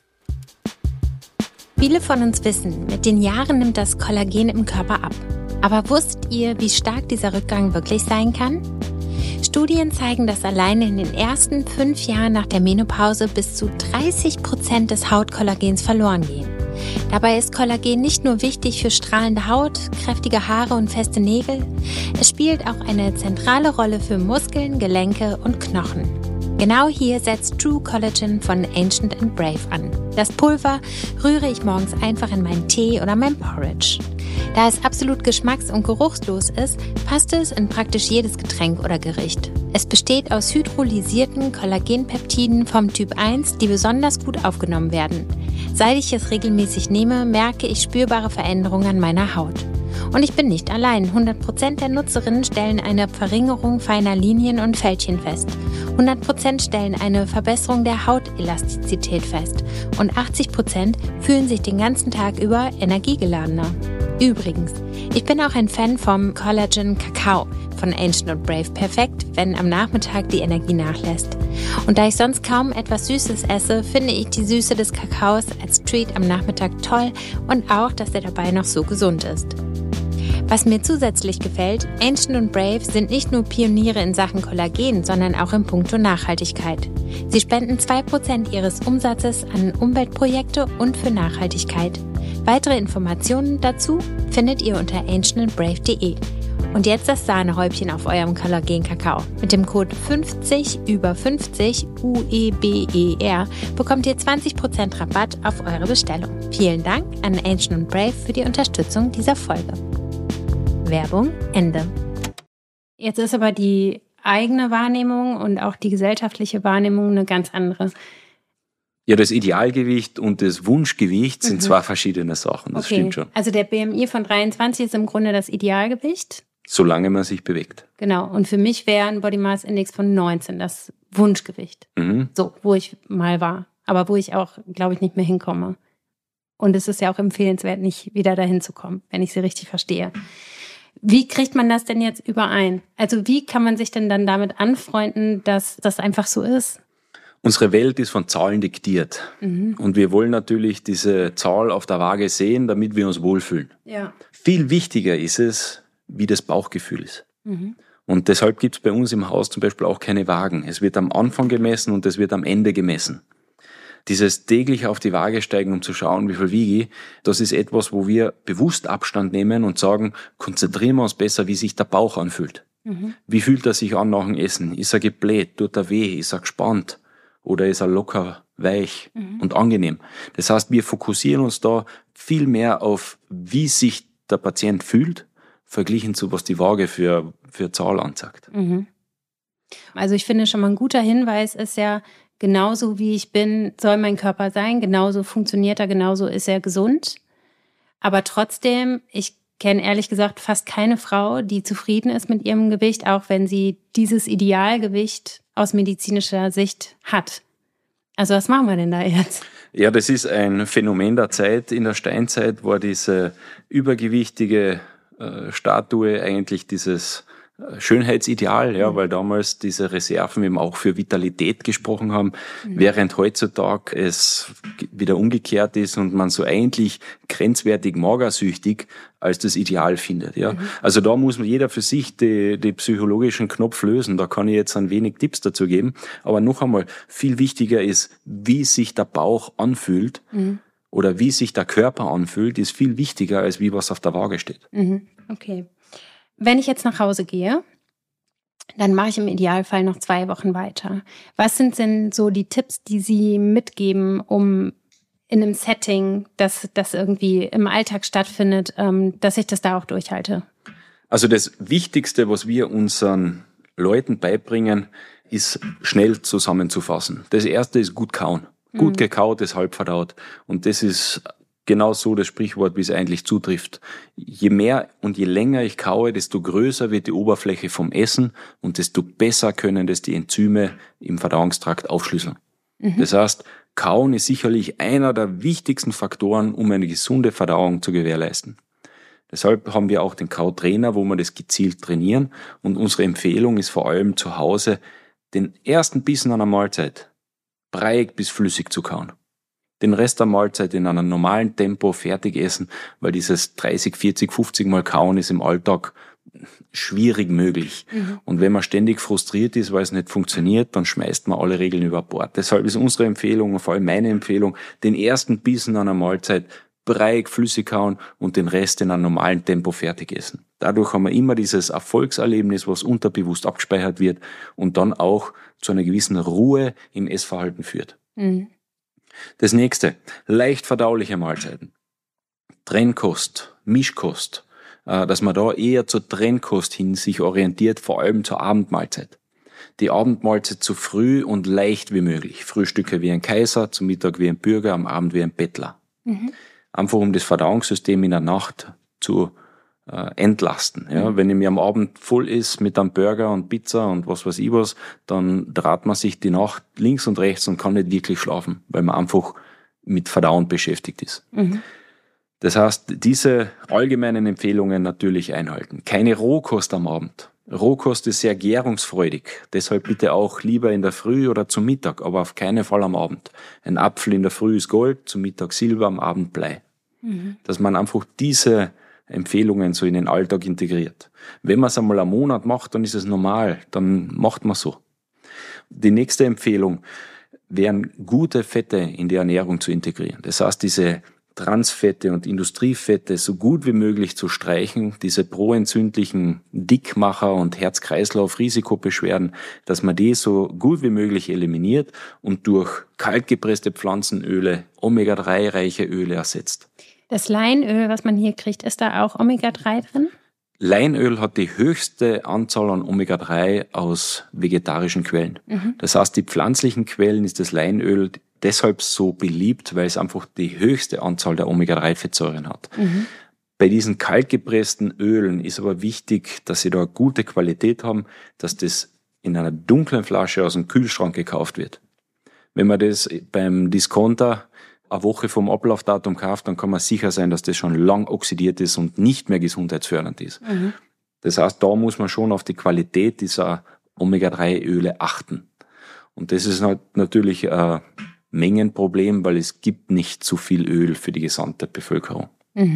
Viele von uns wissen, mit den Jahren nimmt das Kollagen im Körper ab. Aber wusstet ihr, wie stark dieser Rückgang wirklich sein kann? Studien zeigen, dass alleine in den ersten 5 Jahren nach der Menopause bis zu 30% des Hautkollagens verloren gehen. Dabei ist Kollagen nicht nur wichtig für strahlende Haut, kräftige Haare und feste Nägel, es spielt auch eine zentrale Rolle für Muskeln, Gelenke und Knochen. Genau hier setzt True Collagen von Ancient & Brave an. Das Pulver rühre ich morgens einfach in meinen Tee oder mein Porridge. Da es absolut geschmacks- und geruchslos ist, passt es in praktisch jedes Getränk oder Gericht. Es besteht aus hydrolysierten Kollagenpeptiden vom Typ 1, die besonders gut aufgenommen werden. Seit ich es regelmäßig nehme, merke ich spürbare Veränderungen an meiner Haut. Und ich bin nicht allein. 100% der Nutzerinnen stellen eine Verringerung feiner Linien und Fältchen fest. 100% stellen eine Verbesserung der Hautelastizität fest. Und 80% fühlen sich den ganzen Tag über energiegeladener. Übrigens, ich bin auch ein Fan vom Collagen Kakao von Ancient & Brave. Perfekt, wenn am Nachmittag die Energie nachlässt. Und da ich sonst kaum etwas Süßes esse, finde ich die Süße des Kakaos als Treat am Nachmittag toll und auch, dass er dabei noch so gesund ist. Was mir zusätzlich gefällt, Ancient & Brave sind nicht nur Pioniere in Sachen Kollagen, sondern auch in puncto Nachhaltigkeit. Sie spenden 2% ihres Umsatzes an Umweltprojekte und für Nachhaltigkeit. Weitere Informationen dazu findet ihr unter ancientandbrave.de. Und jetzt das Sahnehäubchen auf eurem Kollagen-Kakao. Mit dem Code 50über50 UEBER bekommt ihr 20% Rabatt auf eure Bestellung. Vielen Dank an Ancient & Brave für die Unterstützung dieser Folge. Werbung Ende. Jetzt ist aber die eigene Wahrnehmung und auch die gesellschaftliche Wahrnehmung eine ganz andere. Ja, das Idealgewicht und das Wunschgewicht sind zwei verschiedene Sachen, das stimmt schon. Also der BMI von 23 ist im Grunde das Idealgewicht. Solange man sich bewegt. Genau, und für mich wäre ein Body Mass Index von 19 das Wunschgewicht. So, wo ich mal war, aber wo ich auch, glaube ich, nicht mehr hinkomme. Und es ist ja auch empfehlenswert, nicht wieder dahin zu kommen, wenn ich sie richtig verstehe. Wie kriegt man das denn jetzt überein? Also wie kann man sich denn dann damit anfreunden, dass das einfach so ist? Unsere Welt ist von Zahlen diktiert. Und wir wollen natürlich diese Zahl auf der Waage sehen, damit wir uns wohlfühlen. Ja. Viel wichtiger ist es, wie das Bauchgefühl ist. Und deshalb gibt es bei uns im Haus zum Beispiel auch keine Wagen. Es wird am Anfang gemessen und es wird am Ende gemessen. Dieses täglich auf die Waage steigen, um zu schauen, wie viel wiege ich, das ist etwas, wo wir bewusst Abstand nehmen und sagen, konzentrieren wir uns besser, wie sich der Bauch anfühlt. Wie fühlt er sich an nach dem Essen? Ist er gebläht? Tut er weh? Ist er gespannt? Oder ist er locker, weich und angenehm? Das heißt, wir fokussieren uns da viel mehr auf, wie sich der Patient fühlt, verglichen zu, was die Waage für Zahl anzeigt. Also ich finde schon mal ein guter Hinweis ist ja, genauso wie ich bin, soll mein Körper sein, genauso funktioniert er, genauso ist er gesund. Aber trotzdem, ich kenne ehrlich gesagt fast keine Frau, die zufrieden ist mit ihrem Gewicht, auch wenn sie dieses Idealgewicht aus medizinischer Sicht hat. Also was machen wir denn da jetzt? Ja, das ist ein Phänomen der Zeit. In der Steinzeit war diese übergewichtige Statue eigentlich dieses Schönheitsideal, ja, weil damals diese Reserven eben auch für Vitalität gesprochen haben, während heutzutage es wieder umgekehrt ist und man so eigentlich grenzwertig magersüchtig als das Ideal findet, ja. Also da muss jeder für sich die psychologischen Knopf lösen. Da kann ich jetzt ein wenig Tipps dazu geben. Aber noch einmal, viel wichtiger ist, wie sich der Bauch anfühlt oder wie sich der Körper anfühlt, ist viel wichtiger, als wie was auf der Waage steht. Okay. Wenn ich jetzt nach Hause gehe, dann mache ich im Idealfall noch 2 Wochen weiter. Was sind denn so die Tipps, die Sie mitgeben, um in einem Setting, das irgendwie im Alltag stattfindet, dass ich das da auch durchhalte? Also das Wichtigste, was wir unseren Leuten beibringen, ist schnell zusammenzufassen. Das Erste ist gut kauen. Gut gekaut ist halb verdaut. Und das ist genau so das Sprichwort, wie es eigentlich zutrifft. Je mehr und je länger ich kaue, desto größer wird die Oberfläche vom Essen und desto besser können das die Enzyme im Verdauungstrakt aufschlüsseln. Das heißt, Kauen ist sicherlich einer der wichtigsten Faktoren, um eine gesunde Verdauung zu gewährleisten. Deshalb haben wir auch den Kautrainer, wo wir das gezielt trainieren. Und unsere Empfehlung ist vor allem zu Hause, den ersten Bissen einer Mahlzeit breiig bis flüssig zu kauen. Den Rest der Mahlzeit in einem normalen Tempo fertig essen, weil dieses 30, 40, 50 Mal Kauen ist im Alltag schwierig möglich. Und wenn man ständig frustriert ist, weil es nicht funktioniert, dann schmeißt man alle Regeln über Bord. Deshalb ist unsere Empfehlung und vor allem meine Empfehlung, den ersten Bissen einer Mahlzeit breiig flüssig kauen und den Rest in einem normalen Tempo fertig essen. Dadurch haben wir immer dieses Erfolgserlebnis, was unterbewusst abgespeichert wird und dann auch zu einer gewissen Ruhe im Essverhalten führt. Das nächste, leicht verdauliche Mahlzeiten. Trennkost, Mischkost, dass man da eher zur Trennkost hin sich orientiert, vor allem zur Abendmahlzeit. Die Abendmahlzeit so früh und leicht wie möglich. Frühstücke wie ein Kaiser, zum Mittag wie ein Bürger, am Abend wie ein Bettler. Einfach um das Verdauungssystem in der Nacht zu entlasten. Ja, wenn ich mir am Abend voll ist mit einem Burger und Pizza und was weiß ich was, dann dreht man sich die Nacht links und rechts und kann nicht wirklich schlafen, weil man einfach mit Verdauen beschäftigt ist. Das heißt, diese allgemeinen Empfehlungen natürlich einhalten. Keine Rohkost am Abend. Rohkost ist sehr gärungsfreudig. Deshalb bitte auch lieber in der Früh oder zum Mittag, aber auf keinen Fall am Abend. Ein Apfel in der Früh ist Gold, zum Mittag Silber, am Abend Blei. Dass man einfach diese Empfehlungen so in den Alltag integriert. Wenn man es einmal einen Monat macht, dann ist es normal, dann macht man so. Die nächste Empfehlung wären gute Fette in die Ernährung zu integrieren. Das heißt, diese Transfette und Industriefette so gut wie möglich zu streichen, diese proentzündlichen Dickmacher und Herz-Kreislauf-Risikobeschwerden, dass man die so gut wie möglich eliminiert und durch kaltgepresste Pflanzenöle, Omega-3-reiche Öle ersetzt. Das Leinöl, was man hier kriegt, ist da auch Omega-3 drin? Leinöl hat die höchste Anzahl an Omega-3 aus vegetarischen Quellen. Das heißt, die pflanzlichen Quellen ist das Leinöl deshalb so beliebt, weil es einfach die höchste Anzahl der Omega-3-Fettsäuren hat. Bei diesen kaltgepressten Ölen ist aber wichtig, dass sie da gute Qualität haben, dass das in einer dunklen Flasche aus dem Kühlschrank gekauft wird. Wenn man das beim Discounter eine Woche vom Ablaufdatum kauft, dann kann man sicher sein, dass das schon lang oxidiert ist und nicht mehr gesundheitsfördernd ist. Das heißt, da muss man schon auf die Qualität dieser Omega-3-Öle achten. Und das ist halt natürlich ein Mengenproblem, weil es gibt nicht zu viel Öl für die gesamte Bevölkerung.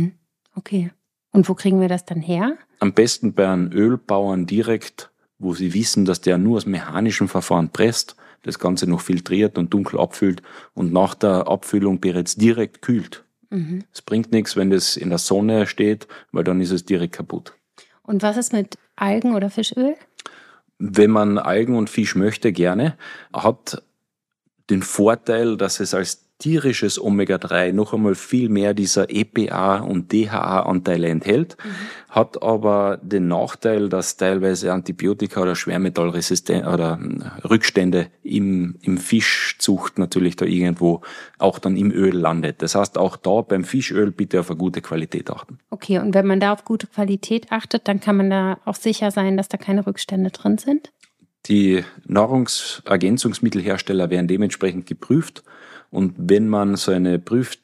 Okay. Und wo kriegen wir das dann her? Am besten bei einem Ölbauern direkt, wo sie wissen, dass der nur aus mechanischem Verfahren presst, das Ganze noch filtriert und dunkel abfüllt und nach der Abfüllung bereits direkt kühlt. Es bringt nichts, wenn das in der Sonne steht, weil dann ist es direkt kaputt. Und was ist mit Algen- oder Fischöl? Wenn man Algen und Fisch möchte, gerne, hat den Vorteil, dass es als tierisches Omega-3 noch einmal viel mehr dieser EPA und DHA-Anteile enthält, hat aber den Nachteil, dass teilweise Antibiotika oder Schwermetallresistent oder Rückstände im Fischzucht natürlich da irgendwo auch dann im Öl landet. Das heißt, auch da beim Fischöl bitte auf eine gute Qualität achten. Okay, und wenn man da auf gute Qualität achtet, dann kann man da auch sicher sein, dass da keine Rückstände drin sind? Die Nahrungsergänzungsmittelhersteller werden dementsprechend geprüft. Und wenn man so eine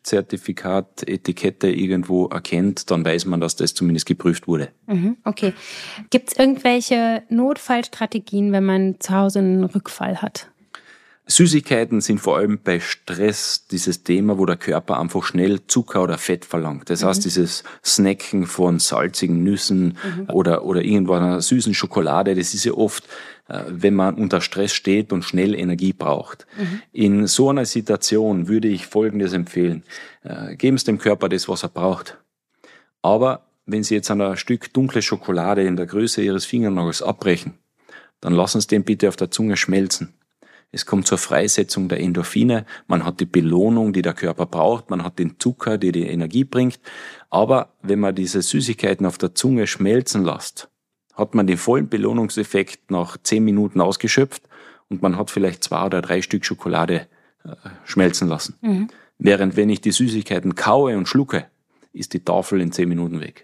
Prüfzertifikat-Etikette irgendwo erkennt, dann weiß man, dass das zumindest geprüft wurde. Okay. Gibt es irgendwelche Notfallstrategien, wenn man zu Hause einen Rückfall hat? Süßigkeiten sind vor allem bei Stress dieses Thema, wo der Körper einfach schnell Zucker oder Fett verlangt. Das heißt, dieses Snacken von salzigen Nüssen oder irgendwo einer süßen Schokolade, das ist ja oft, wenn man unter Stress steht und schnell Energie braucht. In so einer Situation würde ich Folgendes empfehlen. Geben Sie dem Körper das, was er braucht. Aber wenn Sie jetzt ein Stück dunkle Schokolade in der Größe Ihres Fingernagels abbrechen, dann lassen Sie den bitte auf der Zunge schmelzen. Es kommt zur Freisetzung der Endorphine, man hat die Belohnung, die der Körper braucht, man hat den Zucker, der die Energie bringt. Aber wenn man diese Süßigkeiten auf der Zunge schmelzen lässt, hat man den vollen Belohnungseffekt nach 10 Minuten ausgeschöpft und man hat vielleicht 2 oder 3 Stück Schokolade schmelzen lassen. Während wenn ich die Süßigkeiten kaue und schlucke, ist die Tafel in 10 Minuten weg.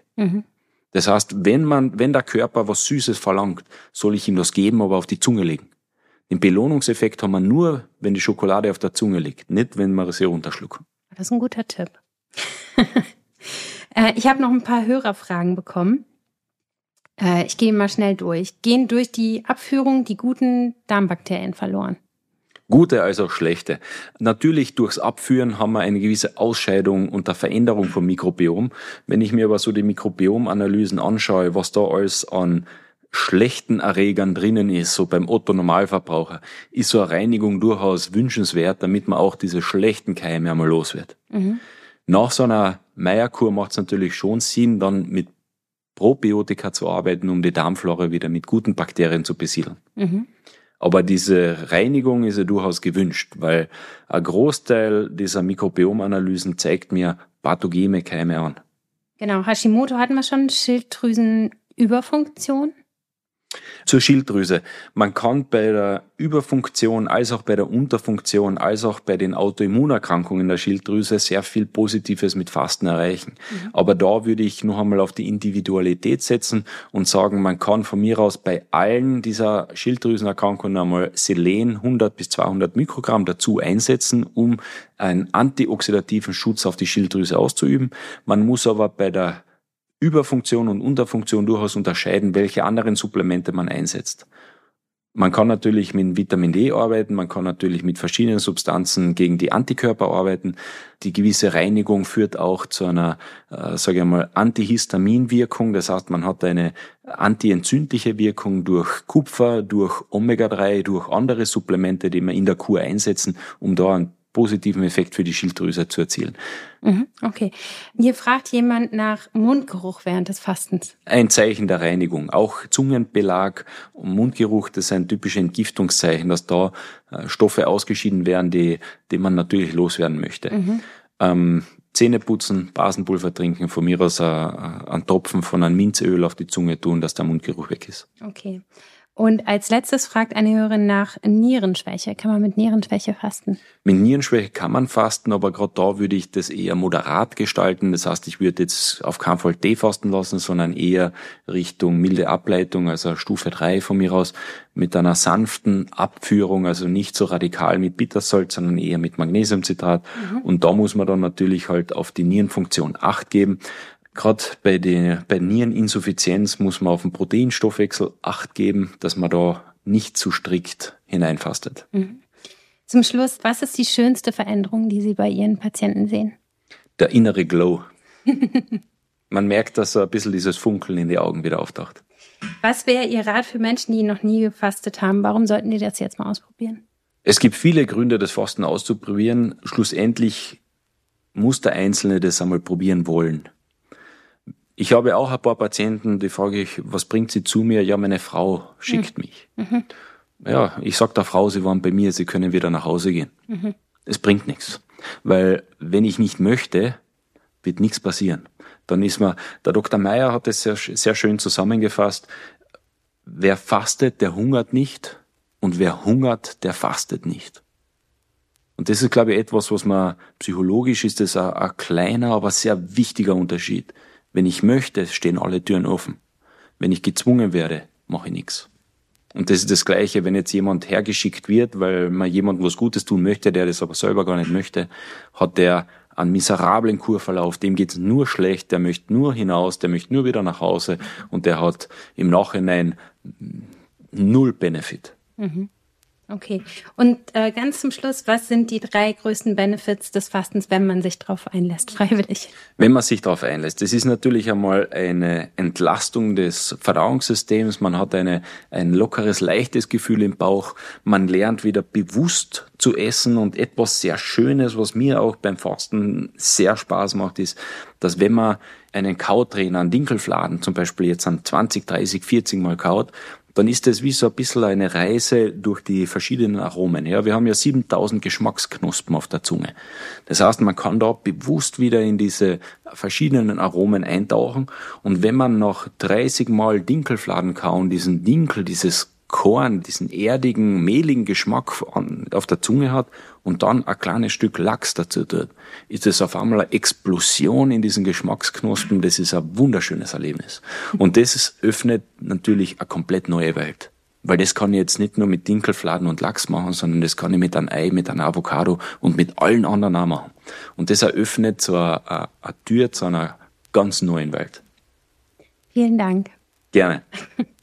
Das heißt, wenn der Körper was Süßes verlangt, soll ich ihm das geben, aber auf die Zunge legen. Den Belohnungseffekt haben wir nur, wenn die Schokolade auf der Zunge liegt, nicht wenn wir sie runterschlucken. Das ist ein guter Tipp. Ich habe noch ein paar Hörerfragen bekommen. Ich gehe mal schnell durch. Gehen durch die Abführung die guten Darmbakterien verloren? Gute als auch schlechte. Natürlich durchs Abführen haben wir eine gewisse Ausscheidung und eine Veränderung vom Mikrobiom. Wenn ich mir aber so die Mikrobiomanalysen anschaue, was da alles an schlechten Erregern drinnen ist, so beim Otto-Normalverbraucher, ist so eine Reinigung durchaus wünschenswert, damit man auch diese schlechten Keime einmal los wird. Nach so einer Meierkur macht es natürlich schon Sinn, dann mit Probiotika zu arbeiten, um die Darmflora wieder mit guten Bakterien zu besiedeln. Aber diese Reinigung ist ja durchaus gewünscht, weil ein Großteil dieser Mikrobiomanalysen zeigt mir pathogene Keime an. Genau, Hashimoto hatten wir schon, Schilddrüsenüberfunktion. Zur Schilddrüse. Man kann bei der Überfunktion, als auch bei der Unterfunktion, als auch bei den Autoimmunerkrankungen der Schilddrüse sehr viel Positives mit Fasten erreichen. Aber da würde ich noch einmal auf die Individualität setzen und sagen, man kann von mir aus bei allen dieser Schilddrüsenerkrankungen einmal Selen 100 bis 200 Mikrogramm dazu einsetzen, um einen antioxidativen Schutz auf die Schilddrüse auszuüben. Man muss aber bei der Überfunktion und Unterfunktion durchaus unterscheiden, welche anderen Supplemente man einsetzt. Man kann natürlich mit Vitamin D arbeiten, man kann natürlich mit verschiedenen Substanzen gegen die Antikörper arbeiten. Die gewisse Reinigung führt auch zu einer, Antihistaminwirkung. Das heißt, man hat eine antientzündliche Wirkung durch Kupfer, durch Omega-3, durch andere Supplemente, die wir in der Kur einsetzen, um da einen positiven Effekt für die Schilddrüse zu erzielen. Okay. Hier fragt jemand nach Mundgeruch während des Fastens. Ein Zeichen der Reinigung. Auch Zungenbelag und Mundgeruch, das ist ein typisches Entgiftungszeichen, dass da Stoffe ausgeschieden werden, die man natürlich loswerden möchte. Zähne putzen, Basenpulver trinken, von mir aus einen Tropfen von einem Minzöl auf die Zunge tun, dass der Mundgeruch weg ist. Okay. Und als letztes fragt eine Hörerin nach Nierenschwäche. Kann man mit Nierenschwäche fasten? Mit Nierenschwäche kann man fasten, aber gerade da würde ich das eher moderat gestalten. Das heißt, ich würde jetzt auf keinen Fall defasten lassen, sondern eher Richtung milde Ableitung, also Stufe 3 von mir aus, mit einer sanften Abführung, also nicht so radikal mit Bittersalz, sondern eher mit Magnesiumcitrat. Und da muss man dann natürlich halt auf die Nierenfunktion Acht geben. Gerade bei Niereninsuffizienz muss man auf den Proteinstoffwechsel Acht geben, dass man da nicht zu strikt hineinfastet. Zum Schluss, was ist die schönste Veränderung, die Sie bei Ihren Patienten sehen? Der innere Glow. Man merkt, dass so ein bisschen dieses Funkeln in die Augen wieder auftaucht. Was wäre Ihr Rat für Menschen, die noch nie gefastet haben? Warum sollten die das jetzt mal ausprobieren? Es gibt viele Gründe, das Fasten auszuprobieren. Schlussendlich muss der Einzelne das einmal probieren wollen. Ich habe auch ein paar Patienten, die frage ich, was bringt sie zu mir? Ja, meine Frau schickt mich. Ja, ich sag der Frau, sie waren bei mir, sie können wieder nach Hause gehen. Es bringt nichts. Weil wenn ich nicht möchte, wird nichts passieren. Dann ist der Dr. Meyer hat es sehr, sehr schön zusammengefasst. Wer fastet, der hungert nicht. Und wer hungert, der fastet nicht. Und das ist, glaube ich, etwas, was man psychologisch ist, das ein kleiner, aber sehr wichtiger Unterschied. Wenn ich möchte, stehen alle Türen offen. Wenn ich gezwungen werde, mache ich nichts. Und das ist das Gleiche, wenn jetzt jemand hergeschickt wird, weil man jemandem was Gutes tun möchte, der das aber selber gar nicht möchte, hat der einen miserablen Kurverlauf, dem geht's nur schlecht, der möchte nur hinaus, der möchte nur wieder nach Hause und der hat im Nachhinein null Benefit. Okay. Und ganz zum Schluss, was sind die 3 größten Benefits des Fastens, wenn man sich darauf einlässt, freiwillig? Wenn man sich darauf einlässt, das ist natürlich einmal eine Entlastung des Verdauungssystems, man hat ein lockeres, leichtes Gefühl im Bauch, man lernt wieder bewusst zu essen und etwas sehr Schönes, was mir auch beim Fasten sehr Spaß macht, ist, dass wenn man einen Kautrainer, einen Dinkelfladen zum Beispiel jetzt an 20, 30, 40 Mal kaut, dann ist das wie so ein bisschen eine Reise durch die verschiedenen Aromen. Ja, wir haben ja 7000 Geschmacksknospen auf der Zunge. Das heißt, man kann da bewusst wieder in diese verschiedenen Aromen eintauchen. Und wenn man nach 30 Mal Dinkelfladen kauen, diesen Dinkel, dieses Korn, diesen erdigen, mehligen Geschmack auf der Zunge hat und dann ein kleines Stück Lachs dazu tut, ist es auf einmal eine Explosion in diesen Geschmacksknospen. Das ist ein wunderschönes Erlebnis. Und das öffnet natürlich eine komplett neue Welt. Weil das kann ich jetzt nicht nur mit Dinkelfladen und Lachs machen, sondern das kann ich mit einem Ei, mit einem Avocado und mit allen anderen auch machen. Und das eröffnet so eine Tür zu einer ganz neuen Welt. Vielen Dank. Gerne.